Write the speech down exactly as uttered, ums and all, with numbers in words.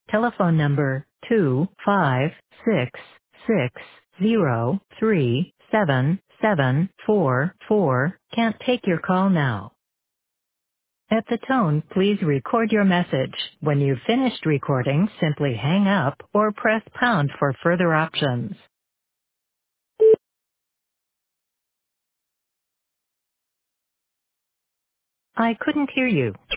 Telephone number two five six six zero three seven seven four four can't take your call now. At the tone, please record your message. When you've finished recording, simply hang up or press pound for further options. I couldn't hear you.